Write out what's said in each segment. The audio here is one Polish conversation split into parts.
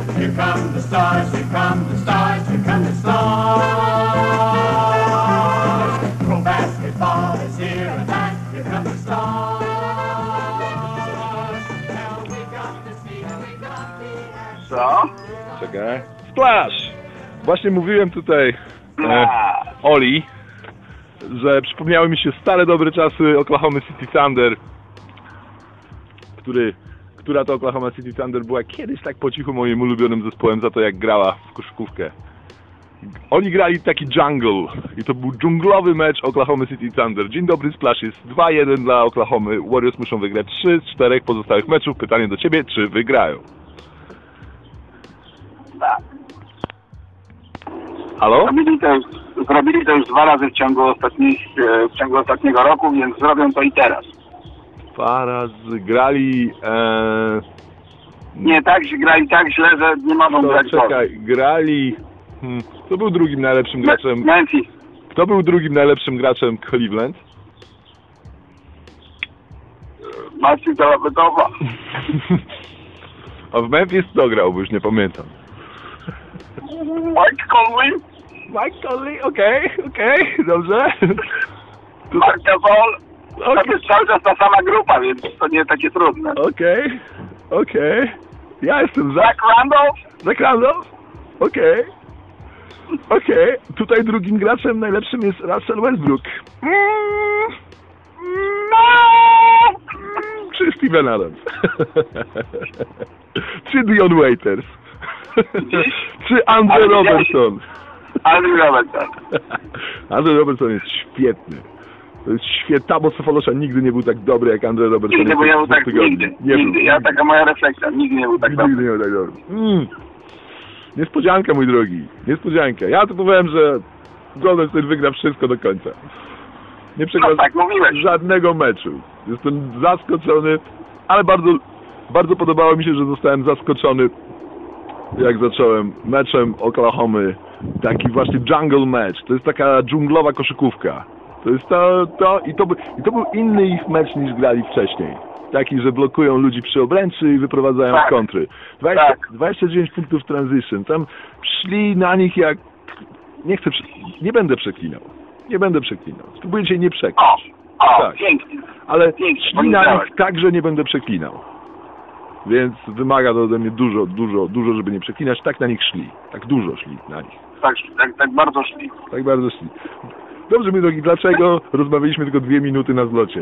Here come the stars, here come the stars, here come the stars. Pro basketball is here and here come the stars. Now we got to see, we got the Co? Czekaj. Splash! Właśnie mówiłem tutaj Oli, że przypomniały mi się stare dobre czasy Oklahoma City Thunder, która to Oklahoma City Thunder była kiedyś tak po cichu moim ulubionym zespołem za to, jak grała w koszykówkę. Oni grali taki jungle i to był dżunglowy mecz Oklahoma City Thunder. Dzień dobry, Splash, jest 2-1 dla Oklahomy. Warriors muszą wygrać 3 z 4 pozostałych meczów. Pytanie do ciebie, czy wygrają? Tak. Halo? Zrobili to już 2 razy w ciągu ostatniego roku, więc zrobią to i teraz. 2 razy grali... Nie tak, że grali tak źle, że nie mogą grać. Czekaj, grali... Kto był drugim najlepszym graczem? Memphis. Kto był drugim najlepszym graczem Cleveland? Marcin Zalabytowa. A w Memphis kto grał, bo już nie pamiętam. Mike Conley. Mike Conley, okej, dobrze. Mark Gasol. To Okay. jest cały czas ta sama grupa, więc to nie takie trudne. Okej. Ja jestem za. Zach Randolph. Zach Randolph? Okej. Tutaj drugim graczem najlepszym jest Russell Westbrook. Czy Steven Adams? Czy Dion Waiters? Czy Andrew Robertson? Andrew Robertson. Andrew Robertson jest świetny. To jest świetna, bo Sofalosza nigdy nie był tak dobry jak Andrew Robertson. Nigdy, bo nie był tak, nigdy. Ja taka moja refleksja, nigdy nie był tak dobry. Nigdy nie był tak dobry. Niespodzianka, mój drogi. Niespodzianka. Ja tu powiem, że Golden State wygra wszystko do końca. Nie przegra tak mówiłeś. żadnego meczu. Jestem zaskoczony, ale bardzo podobało mi się, że zostałem zaskoczony, jak zacząłem meczem Oklahomy. Taki właśnie jungle match. To jest taka dżunglowa koszykówka. To jest to był inny ich mecz niż grali wcześniej. Taki, że blokują ludzi przy obręczy i wyprowadzają kontry. 29 punktów transition. Tam szli na nich jak... Nie będę przeklinał. Spróbujcie nie przeklinać. Tak. Pięknie. Ale pięknie, szli na nich tak, że nie będę przeklinał. Więc wymaga to ode mnie dużo, żeby nie przeklinać. Tak na nich szli. Tak dużo szli na nich. Tak bardzo szli. Tak bardzo szli. Dobrze, mój drogi, dlaczego rozmawialiśmy tylko 2 minuty na zlocie?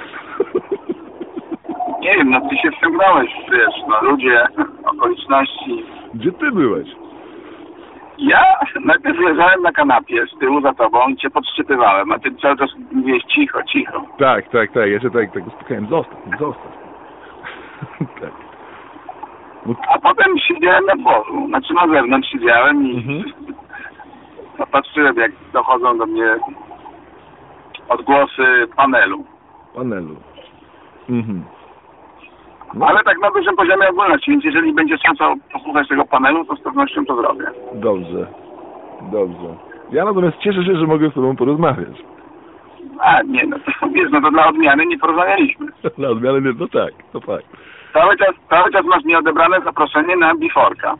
Nie wiem, ty się wciągnąłeś, wiesz, ludzie, okoliczności. Gdzie ty byłeś? Ja najpierw leżałem na kanapie z tyłu za tobą i cię podszczypywałem, a ty cały czas mówiłeś cicho. Tak. Ja cię tak uspokajałem. Zostaw. Tak. A potem siedziałem na dworzu, znaczy na zewnątrz siedziałem i patrzyłem, jak dochodzą do mnie odgłosy panelu. No. Ale tak na dużym poziomie ogólności, więc jeżeli będzie szansa posłuchać tego panelu, to z pewnością to zrobię. Dobrze. Ja natomiast cieszę się, że mogę z tobą porozmawiać. A nie, to wiesz, to dla odmiany nie porozmawialiśmy. Dla odmiany nie, to fakt. Cały czas masz nieodebrane zaproszenie na Biforka.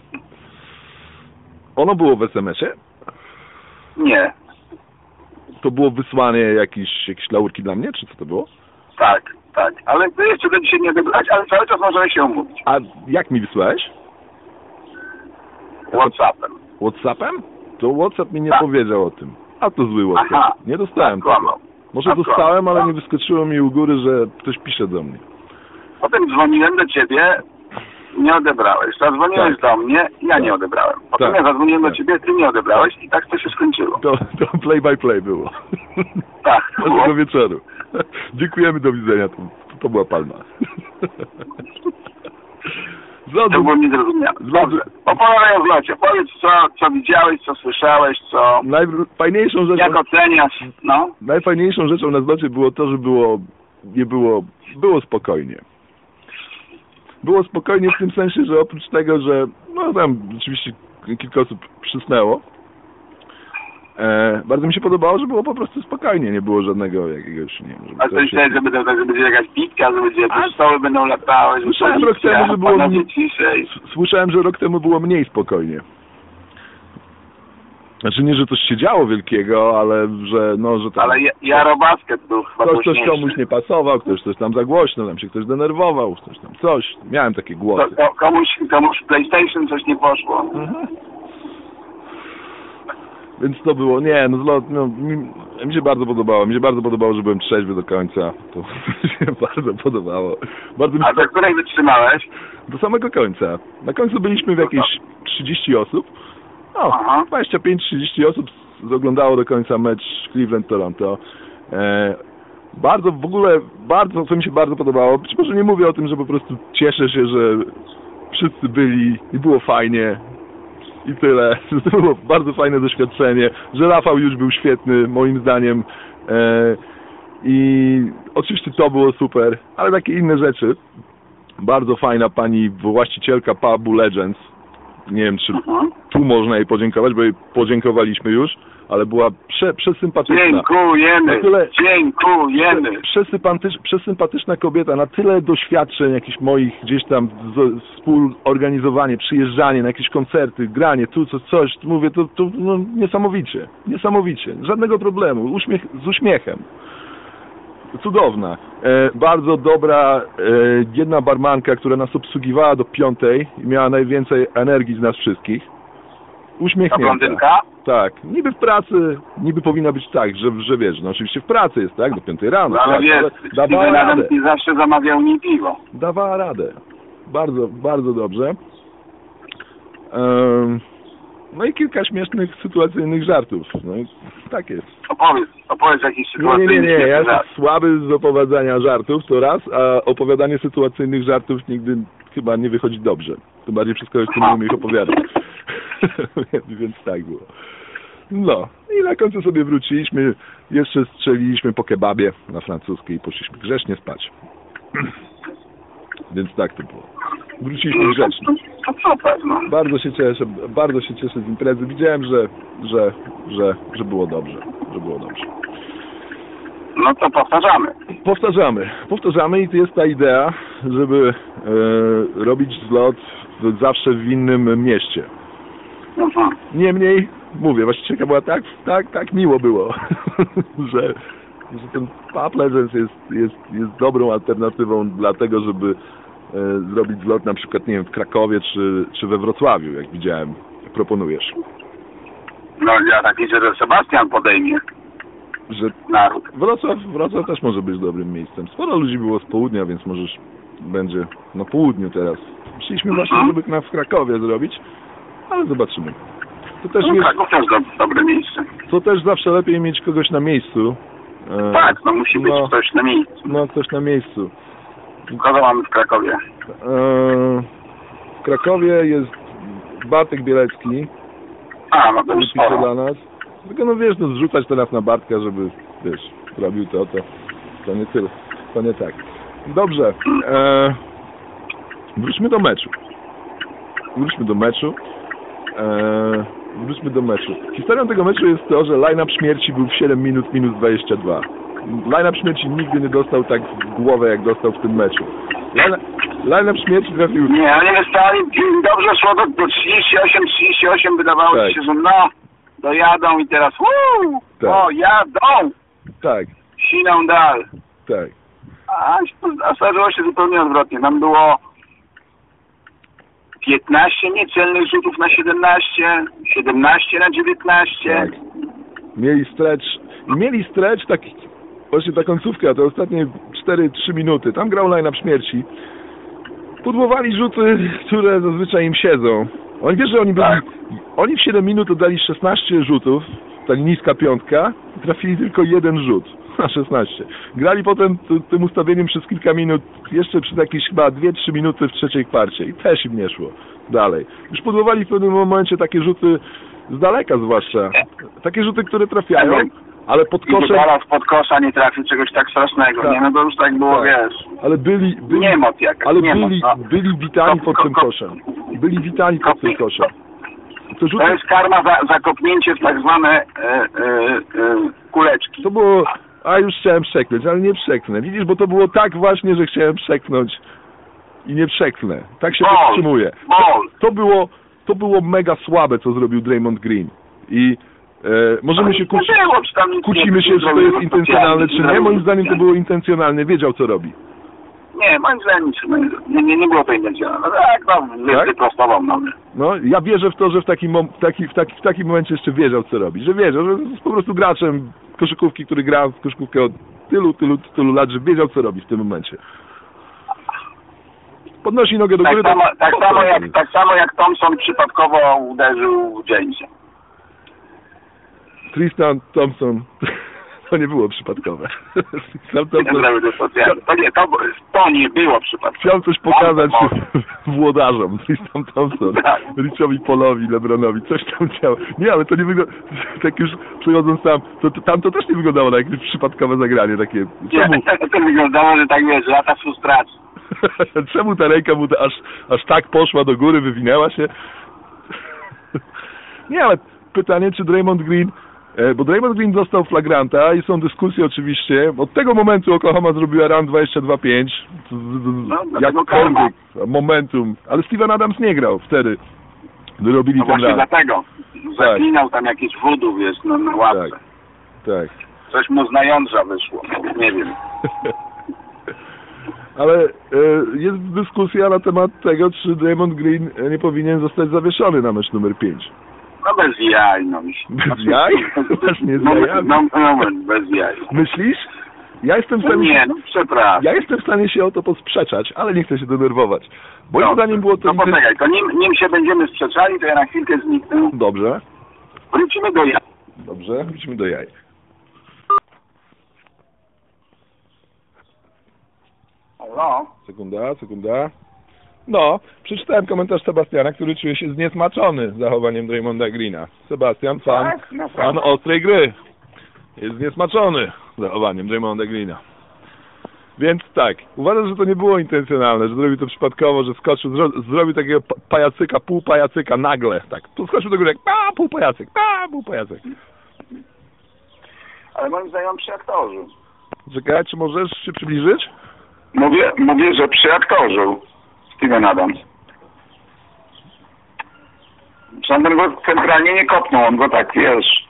Ono było w SMS-ie? Nie. To było wysłanie jakieś laurki dla mnie, czy co to było? Tak. Ale ty jeszcze do dzisiaj nie odebrać, ale cały czas możemy się umówić. A jak mi wysłałeś? WhatsAppem. WhatsAppem? To WhatsApp mi nie powiedział o tym. A to zły WhatsApp. Aha. Nie dostałem tego. Może dostałem, ale nie wyskoczyło mi u góry, że ktoś pisze do mnie. Potem dzwoniłem do ciebie, nie odebrałeś. Zadzwoniłeś do mnie, ja nie odebrałem. Potem ja zadzwoniłem do ciebie, ty nie odebrałeś i tak to się skończyło. To play by play było. Tak. Do wieczoru. Dziękujemy, do widzenia. To była palma. To było niezrozumiałe. Dobrze. Opowiadaj o zlocie. Powiedz, co widziałeś, co słyszałeś, co... Najfajniejszą rzeczą... Jak oceniasz, Najfajniejszą rzeczą na zlocie było to, że było spokojnie. Było spokojnie w tym sensie, że oprócz tego, że tam rzeczywiście kilka osób przysnęło, Bardzo mi się podobało, że było po prostu spokojnie, nie było żadnego jakiegoś, nie wiem, żeby A to myślałeś, że będzie jakaś pitka, że będzie jakieś stoły będą latały, że Słyszałem rok temu, że było ciszej. Słyszałem, że rok temu było mniej spokojnie. Znaczy nie, że coś się działo wielkiego, ale że że tam... Ale Jarobasket był chyba ktoś komuś nie pasował, ktoś coś tam za głośno, tam się ktoś denerwował, ktoś tam coś. Miałem takie głosy. Komuś PlayStation coś nie poszło. Więc to było, mi się bardzo podobało. Mi się bardzo podobało, że byłem trzeźwy do końca. To mi się bardzo podobało. A do której wytrzymałeś? Do samego końca. Na końcu byliśmy w jakieś 30 osób. 25-30 osób oglądało do końca mecz Cleveland-Toronto. Co mi się bardzo podobało, być może nie mówię o tym, że po prostu cieszę się, że wszyscy byli i było fajnie i tyle, że to było bardzo fajne doświadczenie, że Rafał już był świetny moim zdaniem i oczywiście to było super, ale takie inne rzeczy. Bardzo fajna pani właścicielka pubu Legends, nie wiem czy tu można jej podziękować, bo jej podziękowaliśmy już, ale była przesympatyczna. Dziękujemy. Przesympatyczna kobieta, na tyle doświadczeń jakichś moich gdzieś tam współorganizowanie, przyjeżdżanie na jakieś koncerty, granie, tu coś, mówię, to niesamowicie, żadnego problemu, z uśmiechem. Cudowna. Bardzo dobra jedna barmanka, która nas obsługiwała do 5:00 i miała najwięcej energii z nas wszystkich. Uśmiechnięta. Blondynka? Tak. Niby w pracy, niby powinna być tak, że wiesz, oczywiście w pracy jest, tak? Do 5:00 rano. No, ale tak, wiesz, dawała radę. I zawsze zamawiał mi piwo. Dawała radę. Bardzo, bardzo dobrze. No i kilka śmiesznych, sytuacyjnych żartów. No i tak jest. Opowiedz jakiś sytuacyjny. Nie. Ja jestem słaby z opowiadania żartów, to raz, a opowiadanie sytuacyjnych żartów nigdy chyba nie wychodzi dobrze. Tym bardziej wszystko jeszcze nie umiem ich opowiadać. Więc tak było. No i na końcu sobie wróciliśmy, jeszcze strzeliliśmy po kebabie na francuskiej i poszliśmy grzecznie spać. Więc tak to było. Wróciliśmy grzecznie. Bardzo się cieszę z imprezy. Widziałem, że było dobrze. No to Powtarzamy i to jest ta idea, żeby robić zlot zawsze w innym mieście. Niemniej, mówię, właścicielka była tak miło było, że ten Pub Legends jest dobrą alternatywą dla tego, żeby zrobić zlot na przykład, nie wiem, w Krakowie czy we Wrocławiu, jak widziałem, proponujesz. No ja tak liczę, że Sebastian podejmie. Że naród. Wrocław też może być dobrym miejscem. Sporo ludzi było z południa, więc możesz będzie na południu teraz. Myśleliśmy właśnie, żeby w Krakowie zrobić, ale zobaczymy. To też Kraków też dobre miejsce. To też zawsze lepiej mieć kogoś na miejscu. Tak, musi być ktoś na miejscu. No, ktoś na miejscu. Kogo mamy w Krakowie? W Krakowie jest Bartek Bielecki. No to już pisze dla nas. Tylko zrzucać teraz na Bartka, żeby, robił to nie tyle. To nie tak. Dobrze. Wróćmy do meczu. Historią tego meczu jest to, że line-up śmierci był w 7 minut minus 22. Line-up śmierci nigdy nie dostał tak w głowę, jak dostał w tym meczu. Line-up śmierci trafił... Nie, ale nie stali, dobrze szło do 38, wydawało się, że dojadą i teraz jadą! Tak. Siną dal. Tak. A zdarzyło się zupełnie odwrotnie. Tam było 15 niecelnych rzutów na 17, 17 na 19. Tak. Mieli stretch taki, właśnie ta końcówka, te ostatnie 4-3 minuty. Tam grał line-up śmierci. Pudłowali rzuty, które zazwyczaj im siedzą. Oni wiesz, że oni w 7 minut oddali 16 rzutów, tak niska piątka, i trafili tylko jeden rzut na 16. Grali potem tym ustawieniem przez kilka minut, jeszcze przez jakieś chyba 2-3 minuty w trzeciej kwarcie i też im nie szło dalej. Już pudłowali w pewnym momencie takie rzuty z daleka zwłaszcza. Takie rzuty, które trafiają, ale pod koszem... Teraz pod kosza nie trafił czegoś tak strasznego, tak. Nie? No to już tak było, wiesz... Ale byli byli witani pod tym koszem. Byli witani pod tym koszem. To jest karma za kopnięcie w tak zwane kuleczki. To było... A już chciałem przeknąć, ale nie przeknę. Widzisz, bo to było tak właśnie, że chciałem przeknąć i nie przeknę. Tak się powstrzymuje. To było mega słabe, co zrobił Draymond Green. I możemy się kłócimy się, że to jest intencjonalne, czy nie. Moim zdaniem to było intencjonalne. Wiedział, co robi. Nie, moim zdaniem nie było to intencjonalne. Tak, wyprostował nowy. No, ja wierzę w to, że w takim momencie jeszcze wiedział, co robi. Że wiedział, że jest po prostu graczem koszykówki, który gra w koszykówkę od tylu lat, że wiedział, co robi w tym momencie. Podnosi nogę do góry. Tak samo jak Thompson przypadkowo uderzył Jamesa. Tristan Thompson. To nie było przypadkowe. To nie było przypadkowe. Chciałem coś pokazać włodarzom. Tristan Thompson, Richowi Paulowi, LeBronowi. Coś tam działo. Nie, ale to nie wygląda... Tak już przechodząc tam to też nie wyglądało na jakieś przypadkowe zagranie. Takie. Nie, to wyglądało, że tak wiesz, lata frustracji. Czemu ta ręka mu aż tak poszła do góry, wywinęła się? Nie, ale pytanie, czy Draymond Green... Bo Draymond Green dostał flagranta i są dyskusje oczywiście. Od tego momentu Oklahoma zrobiła run 22-5. Jakkolwiek momentum. Ale Steven Adams nie grał wtedy, gdy robili ten run. Właśnie dlatego. Zaklinał tam jakieś voodoo, wiesz, na łapce. Tak. Coś mu z najądrza wyszło. Nie wiem. Ale jest dyskusja na temat tego, czy Draymond Green nie powinien zostać zawieszony na mecz numer 5. No bez jaj, no mi się... Bez jaj? Właśnie z jajami. Bez jaj. Myślisz? Ja jestem w stanie... Nie, no przepraszam. Ja jestem w stanie się o to posprzeczać, ale nie chcę się denerwować. Moim zdaniem było to... No poczekaj, to nim się będziemy sprzeczali, to ja na chwilkę zniknę. Dobrze. Wrócimy do jaj. Dobrze, wrócimy do jaj. Halo? Sekunda. No, przeczytałem komentarz Sebastiana, który czuje się zniesmaczony zachowaniem Draymonda Greena. Sebastian, fan ostrej gry. Jest zniesmaczony zachowaniem Draymonda Greena. Więc tak, uważam, że to nie było intencjonalne, że zrobił to przypadkowo, że skoczył, zrobił takiego pajacyka, pół pajacyka nagle. Tak, tu skoczył do góry jak pół pajacyk. Ale moim zdaniem przy aktorzu. Czekaj, czy możesz się przybliżyć? Mówię, że przy aktorzu. Steven Adams. Żaden go centralnie nie kopnął, on go tak, wiesz...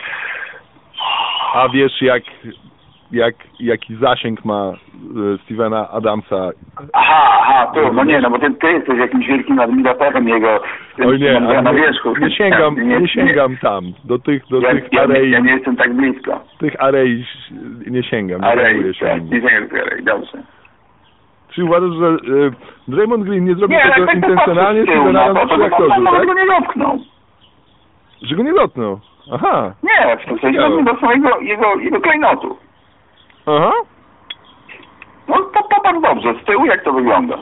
A wiesz, jaki zasięg ma Stevena Adamsa? Aha, tu, no nie, no bo ty jesteś jakimś wielkim admiratorem jego... Oj nie, na wierzchu. Nie sięgam tam, do tych arei... Ja nie jestem tak blisko. Tych arei nie sięgam. Nie sięgam do arei, dobrze. Czy uważasz, że Draymond Green nie zrobił tego intencjonalnie, Steven Adams przy aktorze, tak? go nie dotknął. Że go nie dotknął? Aha. Nie, w tym sensie nie dotknął jego klejnotu. Aha. No popatrz dobrze, z tyłu jak to wygląda.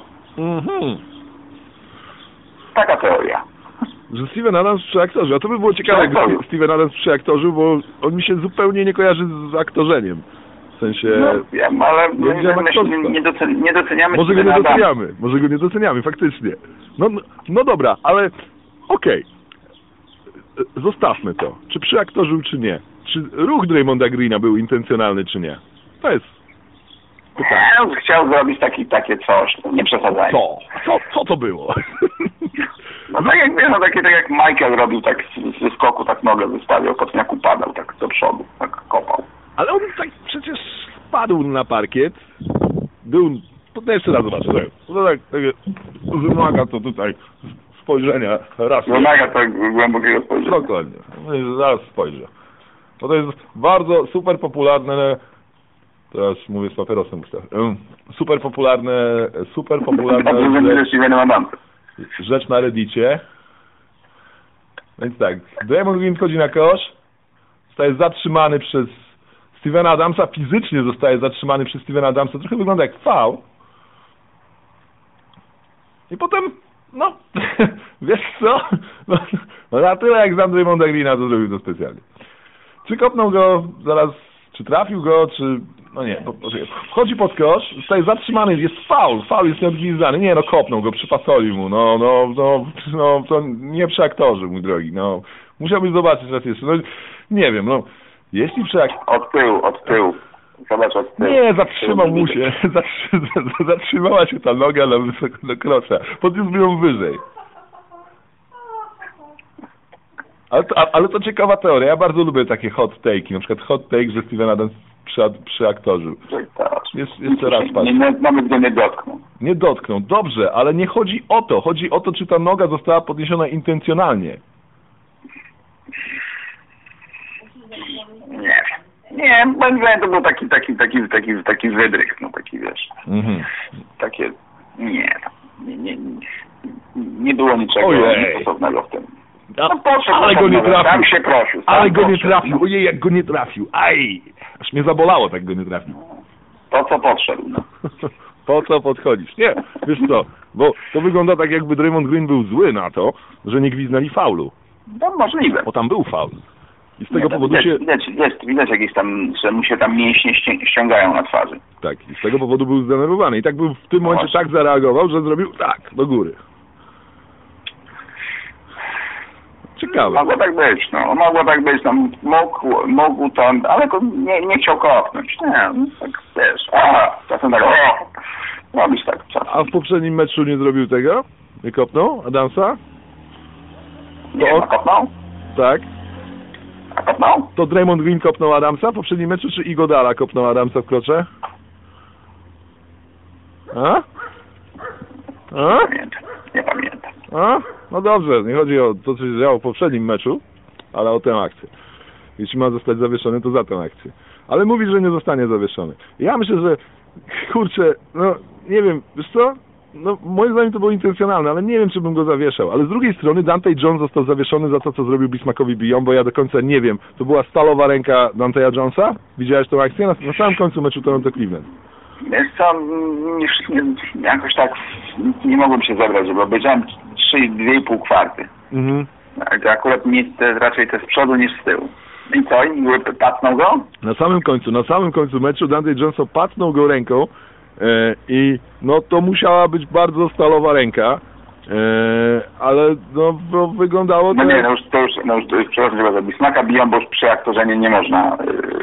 Taka teoria. Że Steven Adams przy aktorze, a to by było ciekawe, gdyby Steven Adams przy aktorze, bo on mi się zupełnie nie kojarzy z aktorzeniem. W sensie... No wiem, ale nie doceniamy... Może go nie doceniamy, faktycznie. No dobra, ale okej. Zostawmy to. Czy przy aktorze, czy nie. Czy ruch Draymonda Greena był intencjonalny, czy nie? To jest pytanie. No, chciał zrobić takie coś, nie przesadzajmy. Co to było? No tak jak wiesz, tak jak Michael robił tak ze skoku, tak nogę wystawiał, Kotniak upadał tak do przodu, tak kopał. Ale on tak przecież spadł na parkiet. To jeszcze raz zobaczę. To tak wymaga to tutaj spojrzenia raz. Wymaga to głębokiego spojrzenia. Dokładnie. Zaraz spojrzę. To jest bardzo super popularne. Teraz mówię z papierosem. Super popularne rzecz na Reddicie. Więc tak, Draymond Green wchodzi na kosz, zostaje zatrzymany przez Stevena Adamsa, fizycznie zostaje zatrzymany przez Stevena Adamsa, trochę wygląda jak faul. I potem, wiesz co? No na tyle jak znam Draymonda Greena, to zrobił to specjalnie. Czy kopnął go zaraz, czy trafił go, czy No nie, wchodzi pod kosz, zostaje zatrzymany, jest faul jest nieodgwizdany. Nie no, kopnął go, przypasoli mu, no, to nie przy aktorze, mój drogi, no. Musiałbyś zobaczyć raz jeszcze, no, nie wiem, no, jeśli przy Od tyłu. Zobacz od tyłu. Nie, zatrzymał mu się, zatrzymała się ta noga na krosza, podniósł ją wyżej. Ale to ciekawa teoria, ja bardzo lubię takie hot take'i, na przykład hot take, że Steven Adams przy aktorze. Jeszcze raz patrz. Nawet go nie dotknął. Nie dotknął, dobrze, ale nie chodzi o to. Chodzi o to, czy ta noga została podniesiona intencjonalnie. Nie, moim zdaniem to był taki wydryk, no taki, wiesz. Takie, nie było niczego stosownego w tym. No ale go nie trafił. Tam się prosił. Ale go nie trafił. Ojej, jak go nie trafił. Aj! Aż mnie zabolało, tak go nie trafił. Po co podszedł, no. Po co podchodzisz? Nie, wiesz co, bo to wygląda tak, jakby Draymond Green był zły na to, że nie gwizdnęli faulu. No możliwe. Bo tam był faul. I z tego powodu widać jakieś tam, że mu się tam mięśnie ściągają na twarzy. Tak, i z tego powodu był zdenerwowany. I tak był w tym momencie tak zareagował, że zrobił tak, do góry. Ciekawe. Mogło tak być, mógł to, ale nie chciał kopnąć. Nie, tak wiesz, czasem tak, robisz tak czasem. A w poprzednim meczu nie zrobił tego? Nie kopnął Adamsa? Nie, kopnął? Tak. A kopnął? To Draymond Green kopnął Adamsa w poprzednim meczu, czy Iguodala kopnął Adamsa w krocze? Nie pamiętam. No dobrze, nie chodzi o to, co się działo w poprzednim meczu, ale o tę akcję. Jeśli ma zostać zawieszony, to za tę akcję. Ale mówi, że nie zostanie zawieszony. Ja myślę, że kurczę, no nie wiem, wiesz co? No moim zdaniem to było intencjonalne, ale nie wiem, czy bym go zawieszał. Ale z drugiej strony Dante Jones został zawieszony za to, co zrobił Bismackowi Biyombo. Ja do końca nie wiem. To była stalowa ręka Dante'a Jonesa? Widziałeś tą akcję? Na samym końcu meczu Toronto Cleveland. Wiesz co, jakoś tak nie mogłem się zebrać, bo obejrzałem 2,5 kwarty. Akurat raczej te z przodu niż z tyłu. I co? I pacnął go? Na samym końcu meczu Dante Jones pacnął go ręką i no to musiała być bardzo stalowa ręka, ale no wyglądało to... No już przepraszam, że Bismacka Biyombo przy aktorzenie nie można...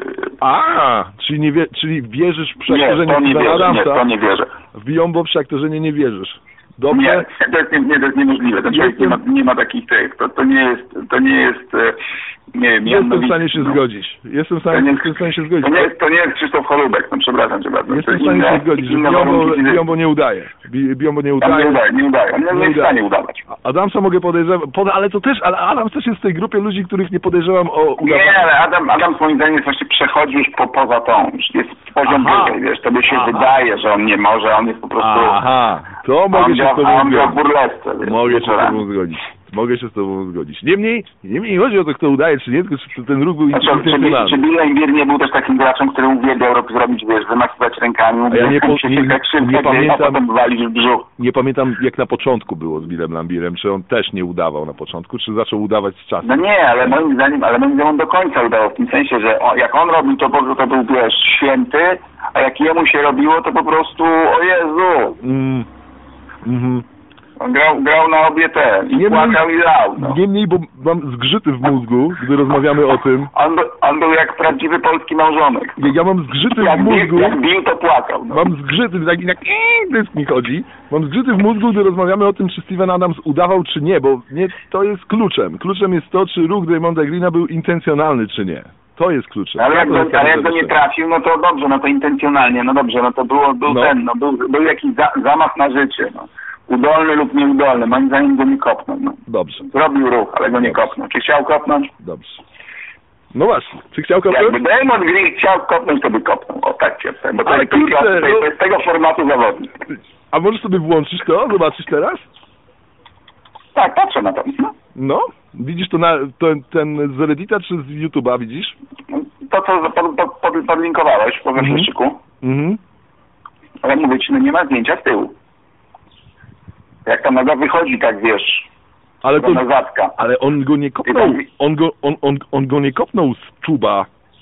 Czyli wierzysz w przeaktorzenie Stevena Adamsa? Nie, to nie wierzę. W Biyombo przeaktorzenie nie wierzysz. Dobrze? Nie, to jest niemożliwe. Ten człowiek nie ma takich tych. To nie jest nie wiem. Jestem w stanie się zgodzić. Jestem w stanie się zgodzić. To nie jest Krzysztof Chorobek, no przepraszam cię bardzo. Jestem w stanie się zgodzić, że Biyombo nie udaje. Biyombo nie udaje. Nie udaje. On nie jest w stanie udawać. Adamsa mogę podejrzewać, ale Adams też jest w tej grupie ludzi, których nie podejrzewam o udawanie. Nie, ale Adam moim zdaniem jest właśnie przechodzi już poza tą. Już jest poziom wyżej, wiesz. Tobie się wydaje, że on nie może, on jest po prostu... To mogę się z tobą zgodzić. Mogę się z tobą zgodzić. Niemniej nie chodzi o to, kto udaje, czy nie, tylko czy ten ruch był intencjonalny. Czy Bill Laimbeer nie był też takim graczem, który uwielbiał zrobić, wiesz, wymachiwać rękami, nie pamiętam, jak na początku było z Billem Laimbeerem, czy on też nie udawał na początku, czy zaczął udawać z czasem. No nie, ale moim zdaniem on do końca udawał, w tym sensie, że jak on robił, to po prostu był, wiesz, święty, a jak jemu się robiło, to po prostu, o Jezu. On grał na obie te i płakał i lał. No. Niemniej, bo mam zgrzyty w mózgu, gdy rozmawiamy o tym. On był jak prawdziwy polski małżonek. Ja mam zgrzyty w mózgu. Jak Bill, to płakał. No. Mam zgrzyty, tak dysk mi chodzi. Mam zgrzyty w mózgu, gdy rozmawiamy o tym, czy Steven Adams udawał, czy nie, bo nie, to jest kluczem. Kluczem jest to, czy ruch Draymonda Greena był intencjonalny, czy nie. To jest kluczem. Ale jak go nie trafił, no to dobrze, no to intencjonalnie, no dobrze, no to był jakiś zamach na życie, no. Udolny lub nieudolny, moim zdaniem go nie kopnął. No. Dobrze. Zrobił ruch, ale go nie kopnął. Czy chciał kopnąć? Dobrze. No właśnie, czy chciał kopnąć? Jakby Draymond Green chciał kopnąć, to by kopnął. O tak cię powiem, bo to jest tego formatu zawodnik. A możesz sobie włączyć to? Zobaczyć teraz? Tak, patrzę na to. No? Widzisz to ten z Reddita czy z YouTube'a, widzisz? To, co podlinkowałeś po weszłyszyku. Ale mówię ci, no nie ma zdjęcia z tyłu. Jak ta noga wychodzi, tak wiesz, ale on go nie kopnął. On go nie kopnął z czuba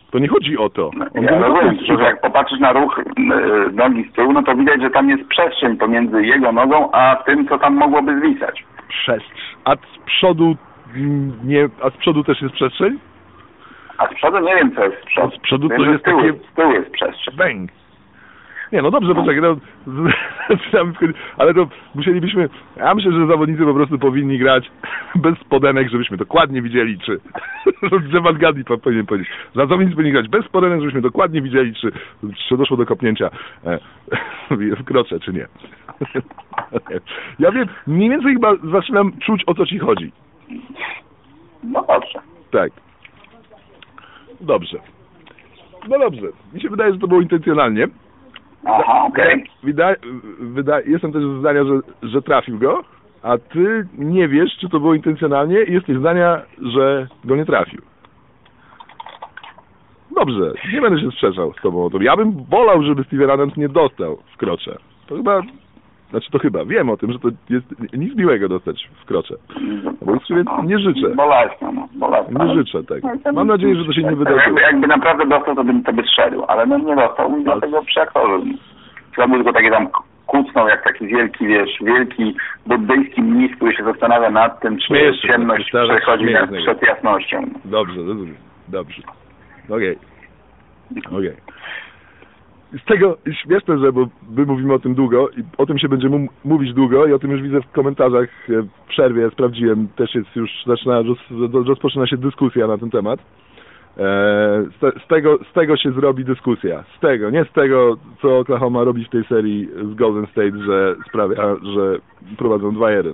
To nie chodzi o to. Ja rozumiem, że jak popatrzysz na ruch nogi z tyłu, no to widać, że tam jest przestrzeń pomiędzy jego nogą, a tym, co tam mogłoby zwisać. Przestrzeń. A z przodu nie, a z przodu też jest przestrzeń? A z przodu nie wiem, co jest z przodu. Z przodu to wiem, jest z tyłu jest przestrzeń. Bang. Nie, no dobrze, poczekaj, no, ale to musielibyśmy, ja myślę, że zawodnicy po prostu powinni grać bez spodenek, żebyśmy dokładnie widzieli, czy Jevan Gundy powinien powiedzieć, zawodnicy powinni grać bez spodenek, żebyśmy dokładnie widzieli, czy doszło do kopnięcia w krocze, czy nie. Ja wiem, mniej więcej chyba zaczynam czuć, o co ci chodzi. No dobrze. Tak. Dobrze. No dobrze. Mi się wydaje, że to było intencjonalnie. Aha, okej. Jestem też zdania, że trafił go, a ty nie wiesz, czy to było intencjonalnie i jesteś zdania, że go nie trafił. Dobrze, nie będę się sprzeczał z tobą o to. Ja bym wolał, żeby Steven Adams nie dostał w krocze. To chyba, wiem o tym, że to jest nic miłego dostać w krocze. Bo więc nie życzę. Bolesne. Nie życzę, tak. Mam nadzieję, że to się nie wydarzyło. Jakby naprawdę dostał, to by strzelił, ale no nie dostał, dlatego przy aktorze. Chyba tylko takie tam kucnął, jak taki wielki buddyjski mnich, który się zastanawia nad tym, czy ciemność przechodzi przed jasnością. Dobrze, rozumiem. Dobrze. Okej. Z tego śmieszne, że bo my mówimy o tym długo i o tym się będzie mówić długo i o tym już widzę w komentarzach w przerwie, sprawdziłem, też jest już, rozpoczyna się dyskusja na ten temat. Z tego się zrobi dyskusja. Nie z tego, co Oklahoma robi w tej serii z Golden State, że sprawia, że prowadzą 2-1.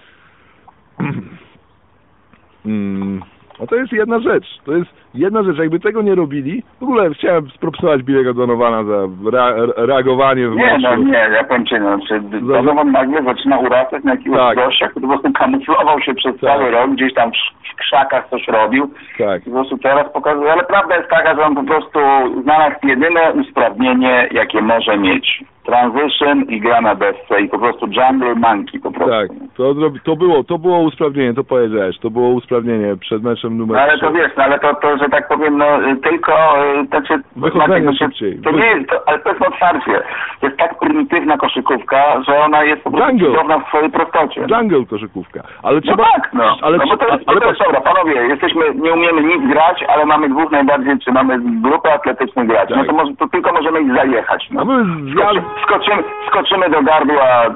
A to jest jedna rzecz. Jakby tego nie robili, w ogóle chciałem spropsować Billy'ego Donovana za reagowanie w meczu. Nie, ja powiem ci, Donovan nagle zaczyna urastać na jakiegoś gościa, który po prostu kamuflował się przez cały rok, gdzieś tam w krzakach coś robił. Tak. I po prostu teraz pokazuje, ale prawda jest taka, że on po prostu znalazł jedyne usprawnienie, jakie może mieć. Transition i gra na desce i po prostu jungle monkey po prostu. Tak, to było usprawnienie, to powiedziałeś, to było usprawnienie przed meczem numer 3. Ale to wiesz, ale to, że tak powiem, tylko wychodzenie szybciej. To nie jest, ale to jest otwarcie. To jest tak prymitywna koszykówka, że ona jest po prostu cudowna w swojej prostocie. Jungle koszykówka. Ale trzeba... bo to jest dobra, panowie, nie umiemy nic grać, ale mamy dwóch najbardziej, czy mamy grupę atletycznych graczy. Tak. No to tylko możemy ich zajechać. No. Skoczymy do gardła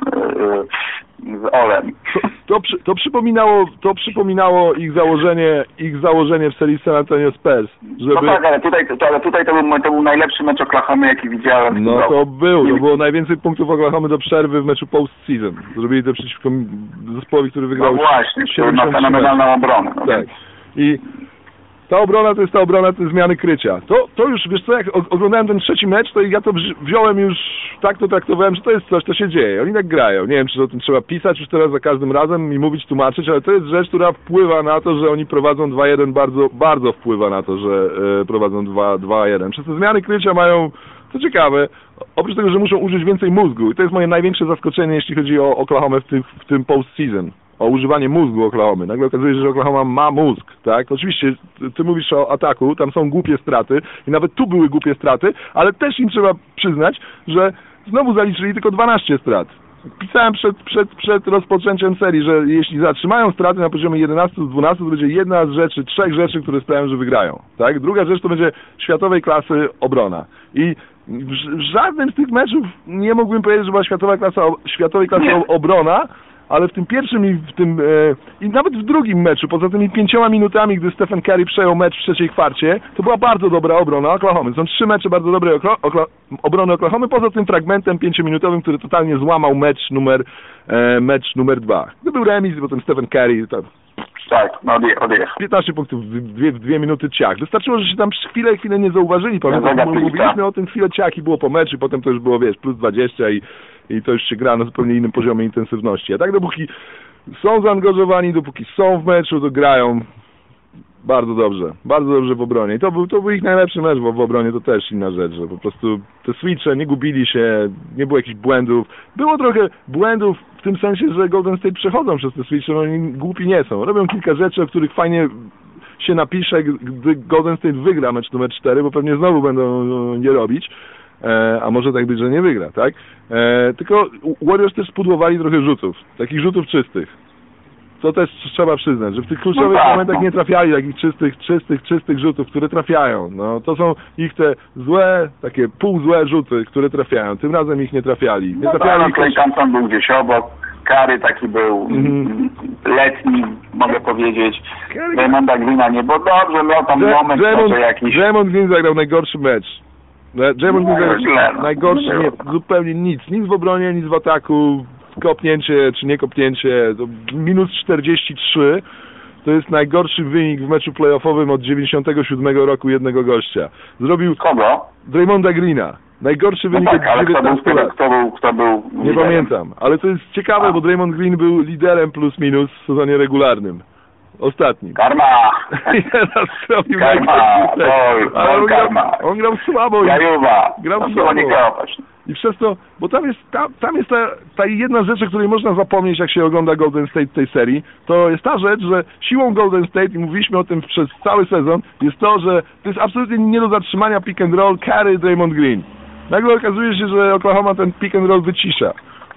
z Olem. To przypominało ich założenie w serii San Antonio Spurs. No tak, ale tutaj to był najlepszy mecz Oklahomy, jaki widziałem. No to było najwięcej punktów Oklahomy do przerwy w meczu postseason. Zrobili to przeciwko zespołowi, który wygrał. No właśnie, który ma fenomenalną obronę. No tak. I ta obrona to jest zmiany krycia. To już, wiesz co, jak oglądałem ten trzeci mecz, to ja to wziąłem już, tak to traktowałem, że to jest coś, to się dzieje. Oni tak grają. Nie wiem, czy o tym trzeba pisać już teraz za każdym razem i mówić, tłumaczyć, ale to jest rzecz, która wpływa na to, że oni prowadzą 2-1, bardzo, bardzo wpływa na to, że prowadzą 2-1. Przez te zmiany krycia mają, co ciekawe, oprócz tego, że muszą użyć więcej mózgu. I to jest moje największe zaskoczenie, jeśli chodzi o Oklahomę w tym postseason. O używanie mózgu Oklahomy. Nagle okazuje się, że Oklahoma ma mózg, tak? Oczywiście ty mówisz o ataku, tam są głupie straty i nawet tu były głupie straty, ale też im trzeba przyznać, że znowu zaliczyli tylko 12 strat. Pisałem przed rozpoczęciem serii, że jeśli zatrzymają straty na poziomie 11 z 12, to będzie jedna z rzeczy, 3 rzeczy, które sprawią, że wygrają, tak? Druga rzecz to będzie światowej klasy obrona. I w żadnym z tych meczów nie mógłbym powiedzieć, że była światowej klasy obrona, ale w tym pierwszym i nawet w drugim meczu, poza tymi 5 minutami, gdy Stephen Curry przejął mecz w trzeciej kwarcie, to była bardzo dobra obrona Oklahomy. Są 3 mecze bardzo dobrej obrony Oklahomy, poza tym fragmentem 5-minutowym, który totalnie złamał mecz numer 2. To był remis, potem Stephen Curry... Tak, odjechał. 15 punktów w 2 minuty ciach. Wystarczyło, że się tam chwilę nie zauważyli. Mówiliśmy o tym chwilę ciach i było po meczu, potem to już było, plus 20 i to już się gra na zupełnie innym poziomie intensywności. A tak dopóki są zaangażowani, dopóki są w meczu, to grają bardzo dobrze w obronie. I to był ich najlepszy mecz w obronie, to też inna rzecz, że po prostu te switche nie gubili się, nie było jakichś błędów. Było trochę błędów w tym sensie, że Golden State przechodzą przez te switche, no oni głupi nie są. Robią kilka rzeczy, o których fajnie się napiszę, gdy Golden State wygra mecz numer 4, bo pewnie znowu będą nie robić, a może tak być, że nie wygra, tak? Tylko Warriors też spudłowali trochę rzutów, takich rzutów czystych. To też trzeba przyznać, że w tych kluczowych momentach nie trafiali takich czystych rzutów, które trafiają. No, to są ich te złe, takie półzłe rzuty, które trafiają. Tym razem ich nie trafiali. Nie trafiali Klay Thompson był gdzieś obok, Curry taki był letni, mogę powiedzieć. Draymonda Greena nie, bo dobrze miał tam moment może jakiś... Draymond Green zagrał najgorszy mecz. Draymond Green zagrał najgorszy, zupełnie nic w obronie, nic w ataku. Kopnięcie czy nie kopnięcie, to minus 43 to jest najgorszy wynik w meczu playoffowym od 97 roku jednego gościa. Zrobił kogo? Draymonda Greena. Najgorszy wynik od 19 lat. Kto był nie liderem? Pamiętam, ale to jest ciekawe, bo Draymond Green był liderem plus minus w sezonie regularnym. Ostatnim. Karma! I teraz zrobił on grał słabo. Grał słabo. I przez to, bo tam jest ta jedna rzecz, o której można zapomnieć, jak się ogląda Golden State tej serii, to jest ta rzecz, że siłą Golden State, i mówiliśmy o tym przez cały sezon, jest to, że to jest absolutnie nie do zatrzymania pick and roll Curry Draymond Green. Nagle okazuje się, że Oklahoma ten pick and roll wycisza.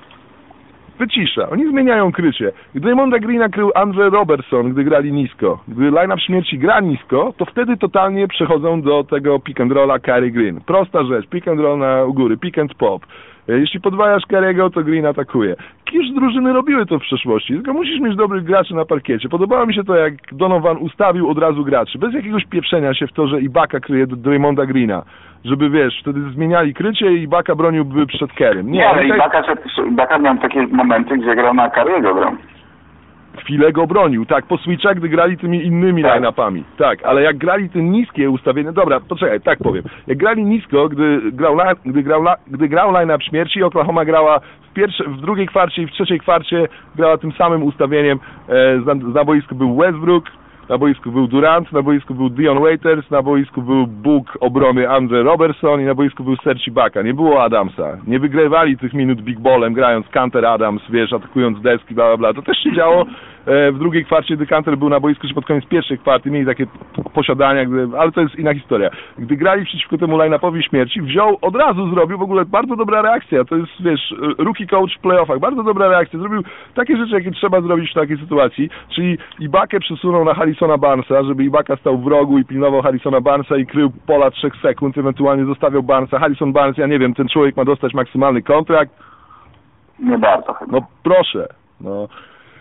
Oni zmieniają krycie. Gdy Draymonda Greena krył Andre Robertson, gdy grali nisko. Gdy line-up śmierci gra nisko, to wtedy totalnie przechodzą do tego pick and rolla Curry Green. Prosta rzecz, pick and roll na u góry, pick and pop. Jeśli podwajasz Curry'ego, to Green atakuje. Już drużyny robiły to w przeszłości, tylko musisz mieć dobrych graczy na parkiecie. Podobało mi się to, jak Donovan ustawił od razu graczy, bez jakiegoś pieprzenia się w to, że Ibaka kryje Draymonda Greena. Żeby, wiesz, wtedy zmieniali krycie i Ibaka broniłby przed Kerem. Nie, ale Ibaka miał takie momenty, gdzie grał na Curry'ego grał. Chwilę go bronił, tak, po switchach, gdy grali tymi innymi line-upami. Tak, ale jak grali te niskie ustawienia, dobra, poczekaj, tak powiem. Jak grali nisko, gdy grał line-up śmierci, Oklahoma grała w drugiej kwarcie i w trzeciej kwarcie grała tym samym ustawieniem. Na boisku był Westbrook, na boisku był Durant, na boisku był Dion Waiters, na boisku był Bóg obrony Andre Robertson i na boisku był Serge Ibaka. Nie było Adamsa. Nie wygrywali tych minut big ballem, grając Canter Adams, wiesz, atakując deski, bla, bla, bla. To też się działo w drugiej kwarcie, gdy Canter był na boisku, czy pod koniec pierwszej kwarty, mieli takie posiadania, ale to jest inna historia. Gdy grali przeciwko temu line-upowi śmierci, od razu zrobił w ogóle bardzo dobra reakcja. To jest, wiesz, rookie coach w playoffach, bardzo dobra reakcja. Zrobił takie rzeczy, jakie trzeba zrobić w takiej sytuacji, czyli Ibakę przesunął na Harrisona Barnesa, żeby Ibaka stał w rogu i pilnował Harrisona Barnesa i krył pola 3 sekund, ewentualnie zostawiał Barnesa. Harrison Barnes, ja nie wiem, ten człowiek ma dostać maksymalny kontrakt. Nie bardzo chyba. No proszę, no.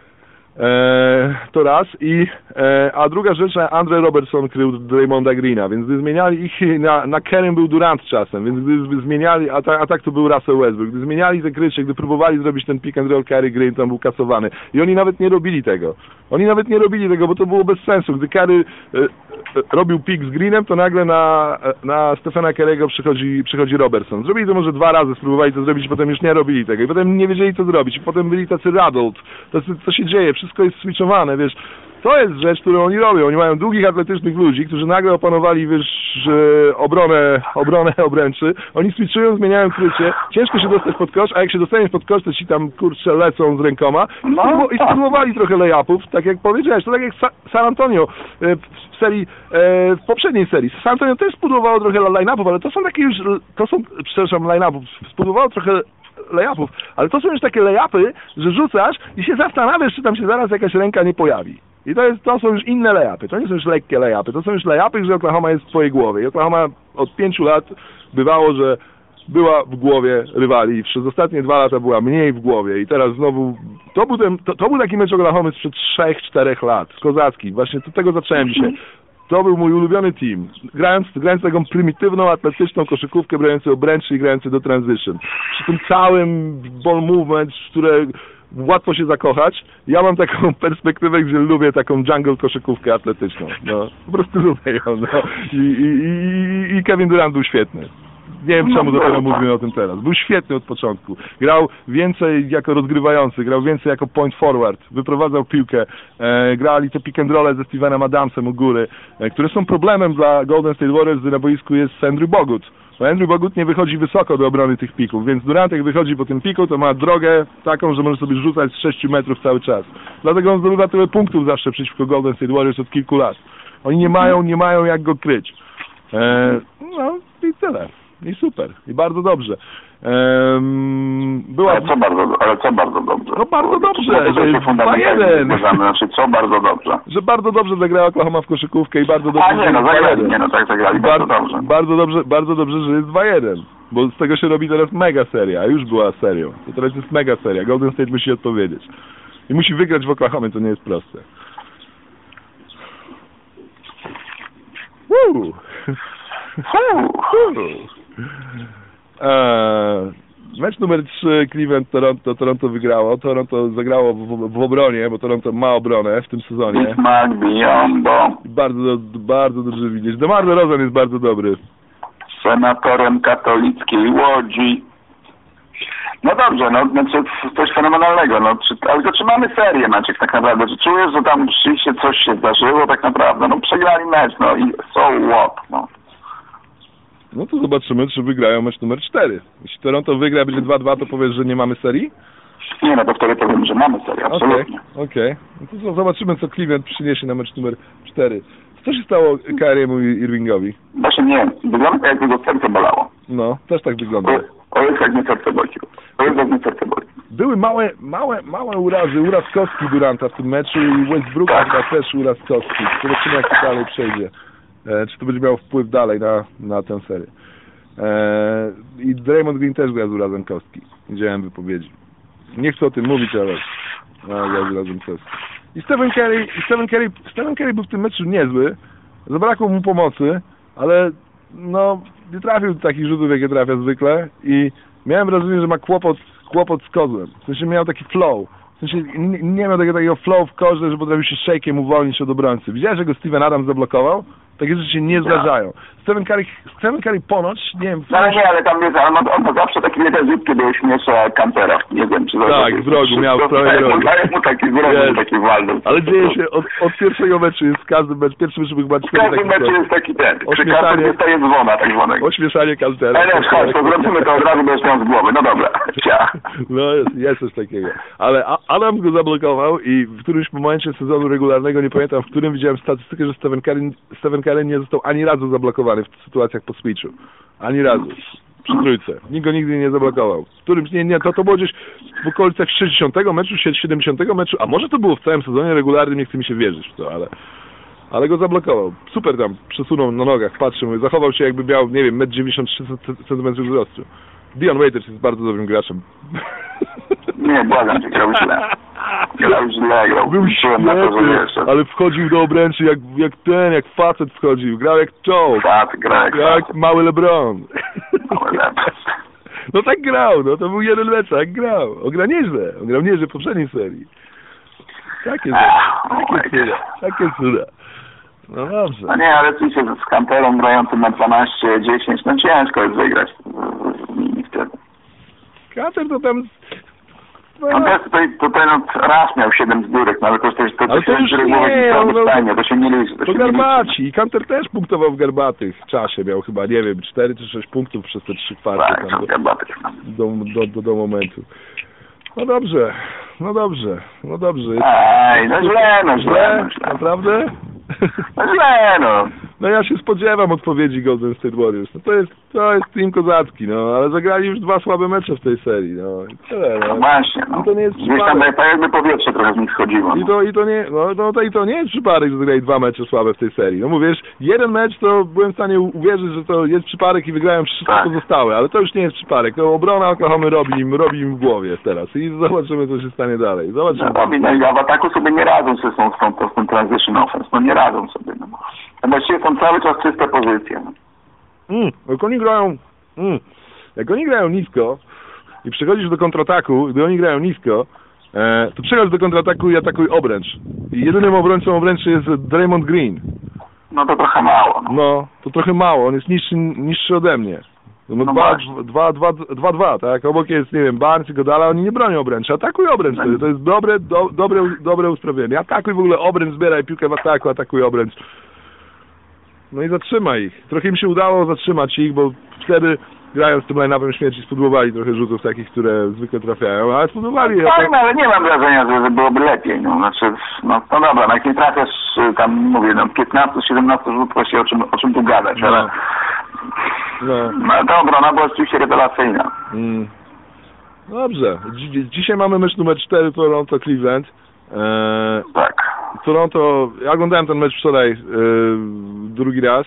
To raz a druga rzecz, Andre Robertson krył Draymonda Greena, więc gdy zmieniali ich, na Kerem był Durant czasem, więc gdy zmieniali, a tak to był Russell Westbrook, gdy zmieniali te krycie, gdy próbowali zrobić ten pick and roll Curry Green, to był kasowany i oni nawet nie robili tego, bo to było bez sensu. Gdy Curry robił pick z Greenem, to nagle na Stephena Curry'ego przychodzi Robertson. Zrobili to może 2 razy, spróbowali to zrobić, potem już nie robili tego i potem nie wiedzieli co zrobić i potem byli tacy rattled, co się dzieje, wszystko jest switchowane, wiesz. To jest rzecz, którą oni robią. Oni mają długich, atletycznych ludzi, którzy nagle opanowali, wiesz, obronę obręczy. Oni switchują, zmieniają krycie. Ciężko się dostać pod kosz, a jak się dostaniesz pod kosz, to ci tam, kurczę, lecą z rękoma. I spróbowali trochę lay-upów, tak jak powiedziałeś. To tak jak San Antonio w poprzedniej serii. San Antonio też spudłowało trochę line-upów, ale to są takie już, line-upów. Spudłowało trochę lay-upów, ale to są już takie lay-upy, że rzucasz i się zastanawiasz, czy tam się zaraz jakaś ręka nie pojawi. I to są już inne lay-upy, to nie są już lekkie lay-upy, to są już lay-upy, że Oklahoma jest w twojej głowie. I Oklahoma od 5 lat bywało, że była w głowie rywali i przez ostatnie 2 lata była mniej w głowie i teraz znowu, to był taki mecz Oklahomy sprzed 3-4 lat, kozacki, właśnie od tego zacząłem dzisiaj. To był mój ulubiony team. Grając taką prymitywną, atletyczną koszykówkę, broniący obręczy i grający do transition. Przy tym całym ball movement, w które łatwo się zakochać. Ja mam taką perspektywę, gdzie lubię taką jungle koszykówkę atletyczną. No, po prostu lubię ją. No. I Kevin Durant był świetny. Nie wiem, czemu dopiero mówimy o tym teraz. Był świetny od początku. Grał więcej jako rozgrywający, grał więcej jako point forward, wyprowadzał piłkę, grali te pick and rolle ze Stevenem Adamsem u góry, które są problemem dla Golden State Warriors, gdy na boisku jest Andrew Bogut. Bo Andrew Bogut nie wychodzi wysoko do obrony tych pików, więc Durant jak wychodzi po tym piku, to ma drogę taką, że może sobie rzucać z 6 metrów cały czas. Dlatego on zdobywa tyle punktów zawsze przeciwko Golden State Warriors od kilku lat. Oni nie mają jak go kryć. No i tyle. I super. I bardzo dobrze. Ale co bardzo dobrze? No bardzo dobrze, że jest 2-1. Znaczy, co bardzo dobrze? Że bardzo dobrze zagrała Oklahoma w koszykówkę i bardzo dobrze, że zagrali bardzo dobrze, że jest 2-1. Bo z tego się robi teraz mega seria, a już była serią. To teraz jest mega seria. Golden State musi odpowiedzieć. I musi wygrać w Oklahomie, to nie jest proste. Mecz numer 3, Cleveland-Toronto. Toronto wygrało. Toronto zagrało w obronie, bo Toronto ma obronę w tym sezonie. Bardzo dobrze widzieć. DeMar DeRozan jest bardzo dobry. Senatorem katolickiej Łodzi. No dobrze, znaczy coś fenomenalnego. Ale to czy mamy serię, Maciek, tak naprawdę? Czy czujesz, że tam rzeczywiście coś się zdarzyło tak naprawdę? Przegrali mecz, i so what, No to zobaczymy, czy wygrają mecz numer 4. Jeśli Toronto wygra, będzie 2-2, to powiesz, że nie mamy serii? Nie, to wtedy powiem, że mamy serię, absolutnie. Okej. No to zobaczymy, co Cleveland przyniesie na mecz numer 4. Co się stało Kyriemu i Irvingowi? Właśnie nie wiem. Wygląda jakby go serce bolało. No, też tak wygląda. O jest jak mnie serce boli. Były małe urazy. Uraz kostki Duranta w tym meczu i Westbrooka chyba też uraz kostki. Zobaczymy, jak to dalej przejdzie. Czy to będzie miało wpływ dalej na tę serię. I Draymond Green też grał z urazem kostki. Widziałem wypowiedzi. Nie chcę o tym mówić, ale grał z urazem kostki. I Stephen Curry był w tym meczu niezły. Zabrakło mu pomocy, ale nie trafił takich rzutów, jakie trafia zwykle. I miałem wrażenie, że ma kłopot z kozłem. W sensie miał taki flow. W sensie nie miał takiego flow w korze, że potrafił się shake'iem uwolnić od obrońcy. Widziałeś, że go Steven Adams zablokował? Takie rzeczy się nie zdarzają. Stephen Curry ponoć, nie wiem... ale tam jest, on ma zawsze taki jeden rzut, kiedy ośmiesza Kantera. Nie wiem, czy... Tak, z rogu, miał w prawej rogu. Daje mu taki z rogu, taki walny. Ale dzieje się od pierwszego meczu, jest każdy mecz, pierwszy mecz był chyba 4 taki... W każdym meczu jest taki ten, przy Kanter dostaje dzwona, tak zwanego. Ośmieszanie Kantera. Ale chodź, to zrobimy to od razu, bo już miał z głowy. No dobra, No jest coś takiego. Ale Adams go zablokował i w którymś momencie sezonu regularnego, nie pamiętam, w którym widziałem statystykę, że Stephen Curry nie został ani razu zablokowany w sytuacjach po switchu. Ani razu. Przy trójce. Nikt go nigdy nie zablokował. W którymś, to było gdzieś w okolicach 60 meczu, 70 meczu, a może to było w całym sezonie regularnym, nie chce mi się wierzyć w to, ale go zablokował. Super tam, przesunął na nogach, patrzył, zachował się jakby miał, nie wiem, 1,93 cm wzrostu. Dion Waiters jest bardzo dobrym graczem. Nie, błagam cię, grał źle. Był świetny, ale wchodził do obręczy jak facet wchodził. Grał jak czołg. Jak mały LeBron. No tak grał, to był jeden mecz, tak grał. On grał nieźle w poprzedniej serii. Takie cuda. No dobrze. No nie, ale oczywiście z Kanterą grającym na 12-10, ciężko jest wygrać wtedy. Kanter to tam... Tutaj raz miał 7 zbiórek, ale to już to się nie liczy. To Garbaci. I Kanter też punktował w Garbatych w czasie. Miał chyba, nie wiem, 4 czy 6 punktów przez te 3 kwarty. Tak, Garbatych. Do momentu. No dobrze. Ej, źle. Naprawdę? Źle. No ja się spodziewam odpowiedzi Golden State Warriors. To jest team kozacki, ale zagrali już 2 słabe mecze w tej serii, i tyle, No właśnie, to nie jest gdzieś tam jakby powietrze trochę z nich schodziło. I to nie jest przypadek, że zagrali 2 mecze słabe w tej serii. No mówisz, jeden mecz to byłem w stanie uwierzyć, że to jest przypadek i wygrają wszystko pozostałe, ale to już nie jest przypadek. To obrona Oklahomy robi im w głowie teraz i zobaczymy, co się stanie dalej. A w ataku sobie nie radzą się z tym transition offense, nie radzą sobie. Właściwie są cały czas czyste pozycje. Jak oni grają nisko i przechodzisz do kontrataku, gdy oni grają nisko, to przechodź do kontrataku i atakuj obręcz. I jedynym obrońcą obręczy jest Draymond Green. No to trochę mało. To trochę mało, on jest niższy ode mnie. 2-2, tak? Obok jest, nie wiem, Barnes i Godala, oni nie bronią obręczy. Atakuj obręcz wtedy, to jest dobre ustawienie. Atakuj w ogóle obręcz, zbieraj piłkę w ataku, atakuj obręcz. No i zatrzymaj ich. Trochę mi się udało zatrzymać ich, bo wtedy grając tym line-upem śmierci spudłowali trochę rzutów takich, które zwykle trafiają, ale spudłowali. Tak, no, ale nie mam wrażenia, że byłoby lepiej. No, znaczy, no dobra, no jak nie trafiasz tam, mówię, no 15-17 rzutów, właśnie o czym tu gadać, ale no ta obrona była oczywiście rewelacyjna. Dobrze. Dzisiaj mamy mecz numer 4 Toronto-Cleveland. Tak. Toronto, ja oglądałem ten mecz wczoraj drugi raz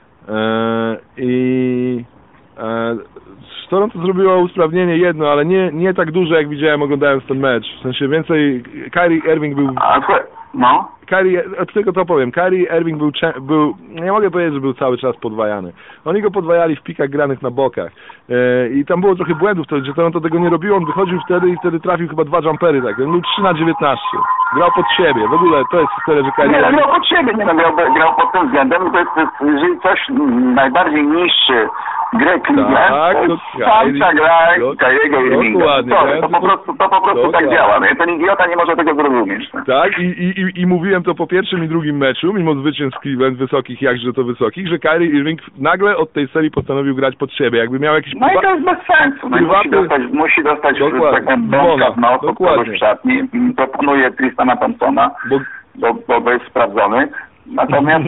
i Toronto zrobiło usprawnienie jedno, ale nie tak duże, jak widziałem oglądając ten mecz. W sensie więcej, Kyrie Irving był... Tylko to powiem, Kyrie Irving był, nie mogę powiedzieć, że był cały czas podwajany. Oni go podwajali w pikach granych na bokach. I tam było trochę błędów, że Toronto tego nie robiło, on wychodził wtedy i wtedy trafił chyba 2 jumpery, tak. On był 3/19. Grał pod siebie. W ogóle to jest historia, że Kyrie... Nie, grał pod siebie, grał pod tym względem, to jest jeżeli coś najbardziej niższy grę Cleveland, tak, to samca gra Kyriego Irvinga. To po prostu tak działa. Ten idiota nie może tego zrozumieć. Tak, i mówiłem to po pierwszym i drugim meczu, mimo zwycięstw Cleveland wysokich, jakże to wysokich, że Kyrie Irving nagle od tej serii postanowił grać pod siebie. Jakby miał jakiś... No i to jest bez sensu. No musi dostać bąka w nos od kogoś w szatni. Proponuje Tristana Thompsona, bo jest sprawdzony. Natomiast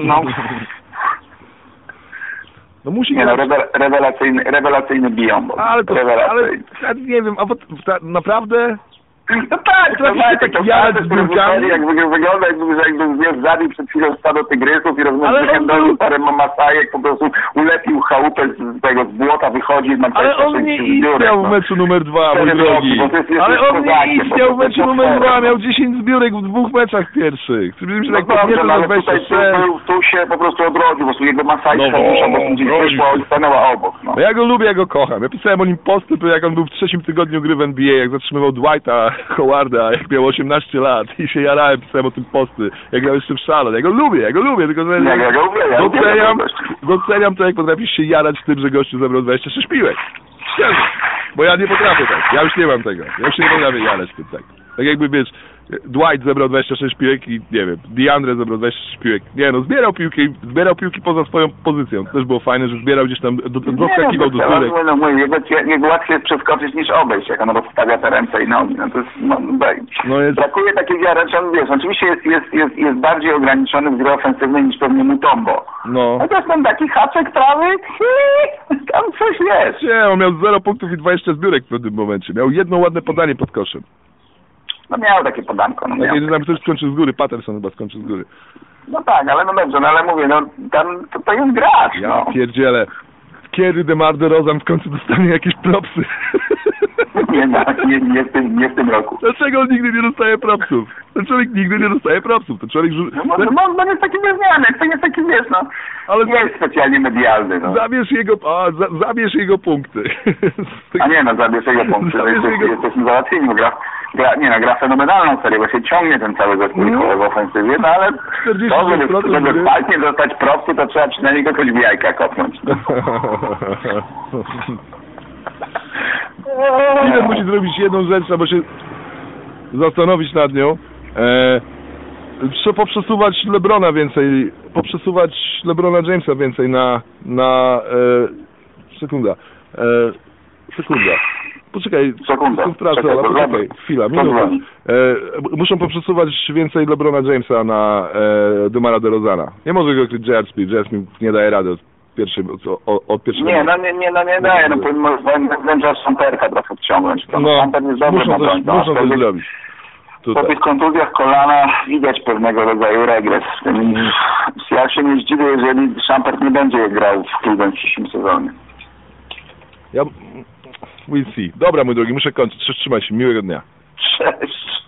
no musi rewelacyjny biombo. Ale nie wiem, naprawdę... No tak, to jarać z piłkami. Jak wygląda, jakby zabił przed chwilą stado tygrysów i rozmnożył parę masajek, po prostu ulepił chałupę z tego błota, wychodzi... Ale on nie istniał w meczu numer 2, mój drogi. Ale on nie istniał w meczu numer 2, miał 10 zbiórek w 2 meczach pierwszych. No dobrze, ale tu się po prostu odrodził, bo jego masajka dusza gdzieś wyszła i stanęła obok. Ja go lubię, ja go kocham. Ja pisałem o nim posty, jak on był w 3. tygodniu gry w NBA, jak zatrzymywał Dwighta Howarda, jak miał 18 lat i się jarałem, pisałem o tym posty, jak grał jeszcze w Charlotte. Ja go lubię, tylko że doceniam to, jak potrafisz się jarać tym, że gościu zebrał 26 piłek. Szczerze, bo ja nie potrafię tak. Ja już nie mam tego. Ja już nie potrafię jarać tym tak. Tak jakby, wiesz, Dwight zebrał 26 piłek i, nie wiem, DeAndre zebrał 26 piłek. Nie no, zbierał piłki poza swoją pozycją. To też było fajne, że zbierał gdzieś tam, doskakiwał do zbiórek. Jego łatwiej jest przeskoczyć niż obejść, jak on rozstawia te ręce i nogi. No to jest, brakuje takiej wiary, wiesz, oczywiście jest bardziej ograniczony w grze ofensywnej niż pewnie Mutombo. No to jest ten taki haczek trawy, tam coś jest. Nie, on miał 0 punktów i 20 zbiórek w pewnym momencie. Miał jedno ładne podanie pod koszem. No miał takie podanko. Tam ktoś skończył z góry, Patterson chyba skończył z góry. No tak, ale no dobrze, ale mówię, tam to jest gracz. Ja pierdzielę. Kiedy DeMar DeRozan w końcu dostanie jakieś propsy? Nie w tym roku. Dlaczego on nigdy nie dostaje propsów? Ten człowiek nigdy nie dostaje propsów. Ten człowiek... No jest taki nieznany, to jest taki, wiesz, ale nie jest specjalnie medialny. Zabierz jego punkty. A nie, zabierz jego punkty. Jesteśmy załatwieni, bo gra fenomenalną serię, bo się ciągnie ten cały zespół w ofensywie, ale żeby fajnie dostać propsy, to trzeba przynajmniej kogoś w jajka kopnąć. Cleveland musi zrobić jedną rzecz, trzeba się zastanowić nad nią. Trzeba poprzesuwać LeBrona Jamesa więcej sekunda. Poczekaj, chwila, minuta. Muszą poprzesuwać więcej LeBrona Jamesa na DeMara DeRozana. Nie może go kryć J.R. Smith nie daje rady od pierwszego... Nie daje, powiem, że Samperka trochę wciągnąć. Samper jest dobry na broń. Muszą to zrobić. Po tych kontuzjach kolana widać pewnego rodzaju regres. Ja się nie zdziwię, jeżeli Samper nie będzie grał w Cleveland w przyszłym sezonie. We'll see. Dobra, mój drogi, muszę kończyć. Trzymaj się, miłego dnia. Cześć.